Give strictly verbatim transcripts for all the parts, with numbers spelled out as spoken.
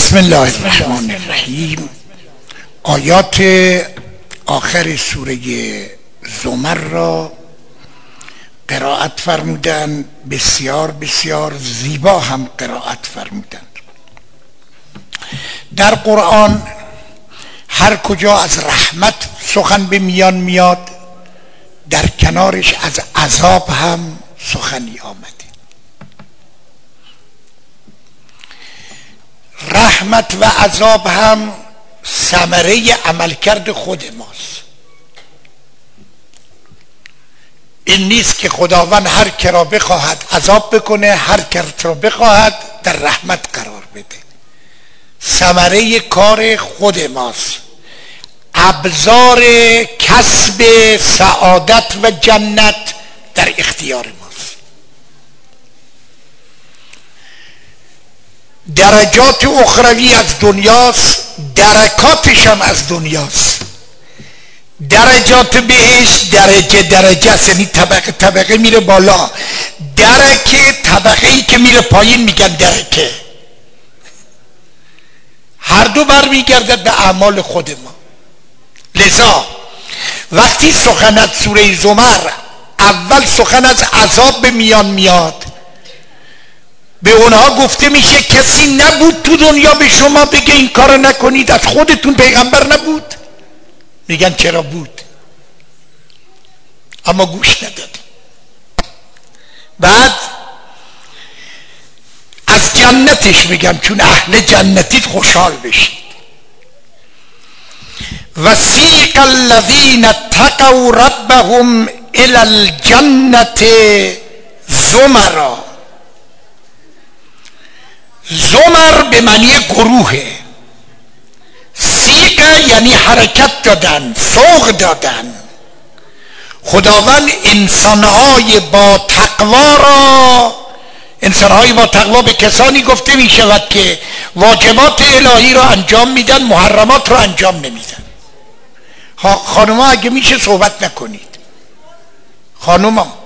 بسم الله الرحمن الرحیم. آیات آخر سوره زمر را قرائت فرمودند، بسیار بسیار زیبا هم قرائت فرمودند. در قرآن هر کجا از رحمت سخن به میان میاد، در کنارش از عذاب هم سخنی آمده. رحمت و عذاب هم ثمره عملکرد خود ماست. این نیست که خداوند هر که را بخواهد عذاب بکنه، هر که را بخواهد در رحمت قرار بده. ثمره کار خود ماست. ابزار کسب سعادت و جنت در اختیار ماست. درجات اخروی از دنیاست، درکاتش هم از دنیاست. درجات بهشت درجه درجه است، یعنی طبقه طبقه میره بالا. درکه طبقه ای که میره پایین میگن درکه. هر دو برمیگردد به اعمال خود ما. لذا وقتی سخن از سوره زمر اول سخن از عذاب به میان میاد، به اونها گفته میشه کسی نبود تو دنیا به شما بگه این کار نکنید؟ از خودتون پیغمبر نبود؟ میگن چرا بود، اما گوش نداد. بعد از جنتش میگم چون اهل جنتید خوشحال بشید. وسیق الذین اتقوا ربهم الی الجنة زمرا. زمر به معنی گروهه. سیق یعنی حرکت دادن، سوق دادن. خداوند انسانهای با تقوا را، انسانهای با تقوا به کسانی گفته می شود که واجبات الهی را انجام میدن، محرمات را انجام نمیدن. خانوما اگه میشه صحبت نکنید. خانوما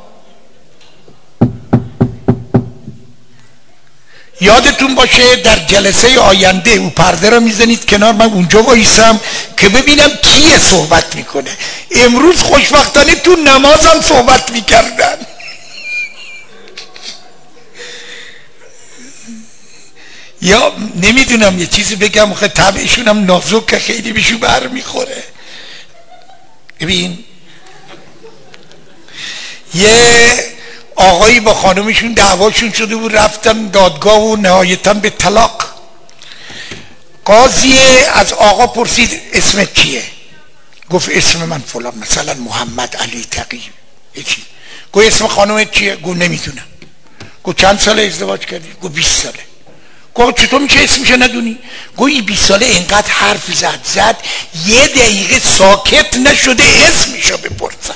یادتون باشه در جلسه آینده او پرده را میزنید کنار، من اونجا وایسم که ببینم کیه صحبت میکنه. امروز خوشبختانه تو نمازم صحبت میکردن. یا نمیدونم یه چیزی بگم، آخه طبعشون هم نازک که خیلی بهشون بر میخوره. ببین یه آقایی با خانمشون دعواشون شده بود، رفتن دادگاه و نهایتا به طلاق. قاضی از آقا پرسید اسمت چیه؟ گفت اسم من فلان، مثلا محمد علی تقی. چی؟ گفت اسم خانمت چیه؟ گفت نمیدونم. گفت چند ساله ازدواج کردی؟ گفت بیست ساله. گفت چطور میشه اسمشو ندونی؟ گفت این بیست ساله اینقدر حرف زد زد یه دقیقه ساکت نشده اسمشو بپرسم.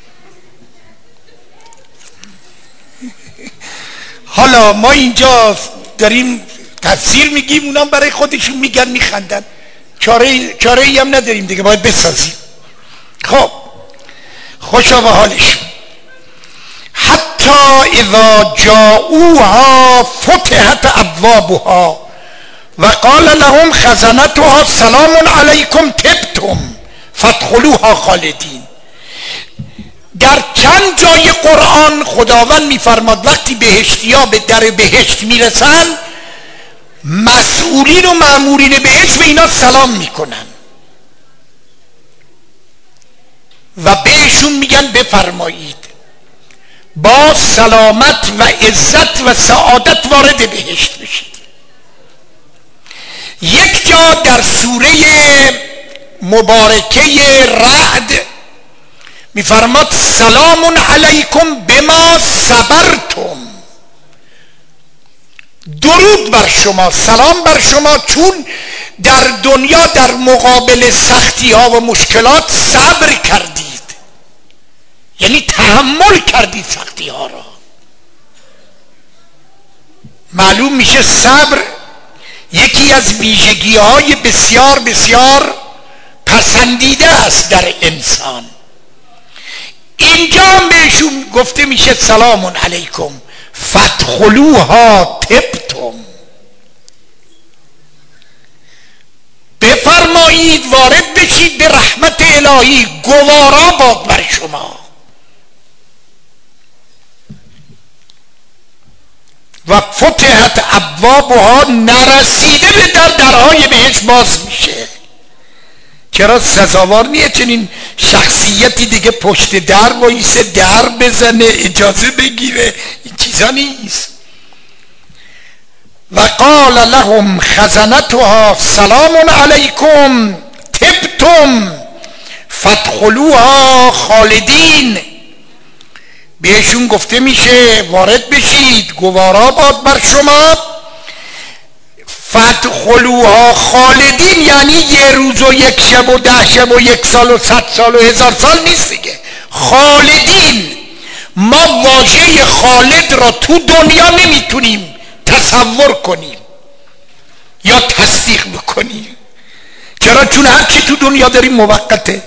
حالا ما اینجا داریم تفسیر میگیم، اونام برای خودشون میگن میخندن. چاره چاره ای هم نداریم دیگه، باید بسازیم. خب خوشا به حالشون. حتی اذا جاءوها فتحت ابوابها و قال لهم خزنتها سلام علیکم طبتم فادخلوها خالدین. در چند جای قرآن خداوند میفرماد وقتی بهشتیا به در بهشت میرسن، مسئولین و مأمورین بهشت به اینا سلام میکنن و بهشون میگن بفرمایید با سلامت و عزت و سعادت وارد بهشت بشید. یک جا در سوره مبارکه رعد میفرماد سلام علیکم بما صبرتم. درود بر شما، سلام بر شما، چون در دنیا در مقابل سختی ها و مشکلات صبر کردید، یعنی تحمل کردید سختی ها را. معلوم میشه صبر یکی از ویژگی های بسیار بسیار پسندیده است در انسان. اینجا هم بهشون گفته میشه سلام علیکم فادخلوها طبتم. بشید به رحمت الهی، گوارا باد بر شما. و فتحت ابوابها، نرسیده به در درهای بهش باز میشه. چرا سزاوار نیه چنین شخصیتی دیگه پشت در وایسه، در بزنه، اجازه بگیره؟ این چیزا نیست. و قال لهم خزنتها سلام علیکم طبتم فادخلوها خالدین. بهشون گفته میشه وارد بشید، گوارا باد بر شما. فادخلوها خالدین یعنی یه روز و یک شب و ده شب و یک سال و صد سال و هزار سال نیست دیگه، خالدین. ما واژه خالد را تو دنیا نمیتونیم تصور کنیم یا تصدیق بکنیم. چرا؟ چون هرچی تو دنیا داریم موقته.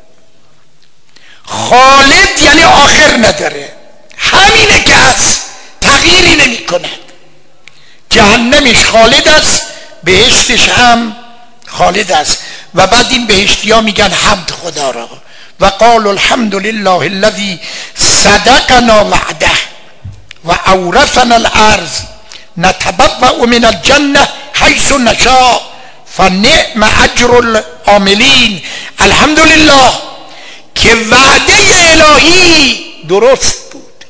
خالد یعنی آخر نداره، همینه که هست، تغییری نمی کند. جهنمش خالد است، بهشتش هم خالد است. و بعد این بهشتی ها میگن حمد خدا را. و قال الحمد لله الذي صدقنا وعده و اورثنا الارض نتبوأ من الجنه حیث نشاء فنعم اجر العاملین. الحمدلله که وعده الهی درست بود،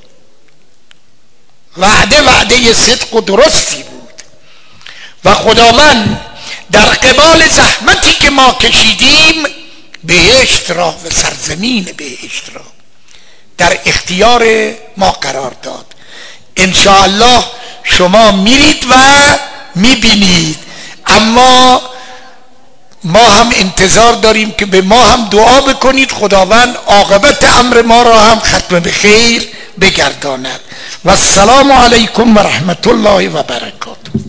وعده وعده صدق و درستی بود و خداوند در قبال زحمتی که ما کشیدیم بهشت را و سرزمین بهشت را در اختیار ما قرار داد. انشاءالله شما میرید و میبینید، اما ما هم انتظار داریم که به ما هم دعا بکنید خداوند عاقبت امر ما را هم ختم به خیر بگرداند. و السلام علیکم و رحمت الله و برکاته.